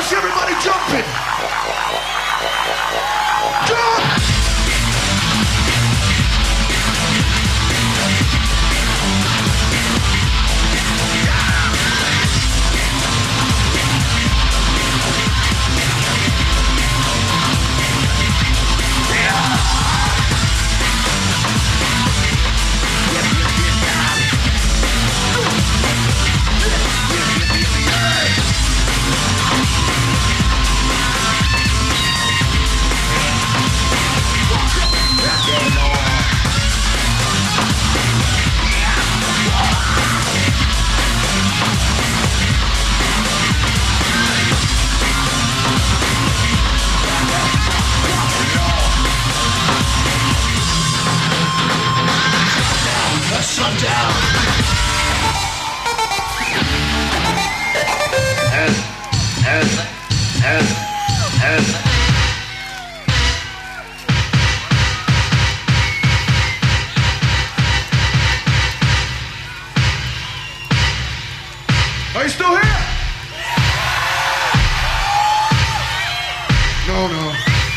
see everybody jumping. Jump! Sundown. Are you still here? No.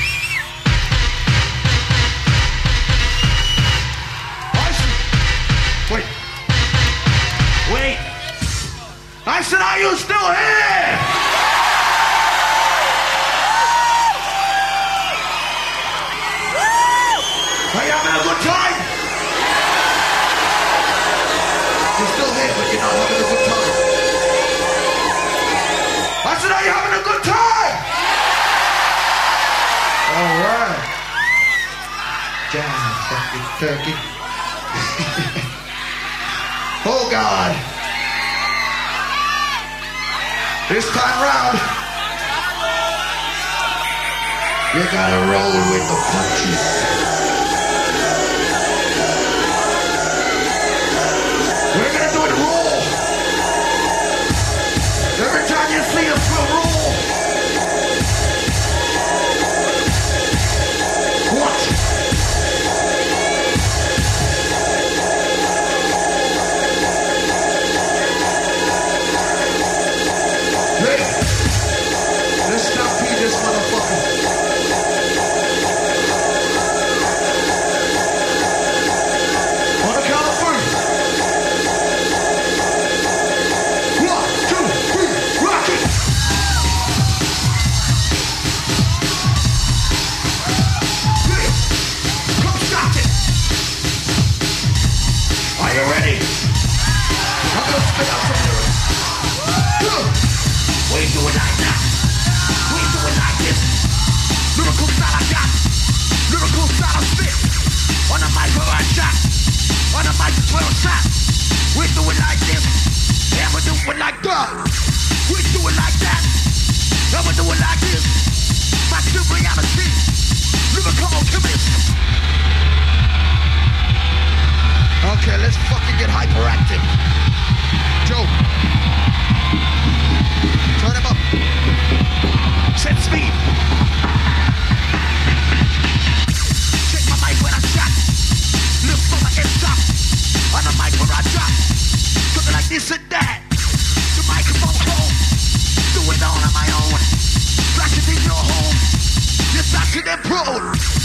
Wait. I said, are you still here? Are you having a good time? You're still here, but you're not having a good time. I said, are you having a good time? All right. Damn, fucking turkey. Oh God. This time round, you gotta roll with the punches. We're gonna do it raw. Every time you see us, we'll roll. Watch. Let's stampede this motherfucker. On the count of 3. 1, 2, 3, rock it. Yeah. Come stop it. Are you ready? I'm gonna spit out some lyrics. We do it like that. We do it like this. Lyrical style I got. Lyrical style I spit. On the mic where I shot. On the mic where I shot. We do it like this. Yeah, we do it like that. We do it like that. Yeah, we do it like this. That's the reality. Lyrical alchemist. Okay, let's fucking get hyperactive. Joe. Turn him up. Set speed. Check my mic when I shot. Look for my top. On the mic where I drop. Something like this and that. The microphone home. Do it all on my own. Flash it in your home. You're back in the pro.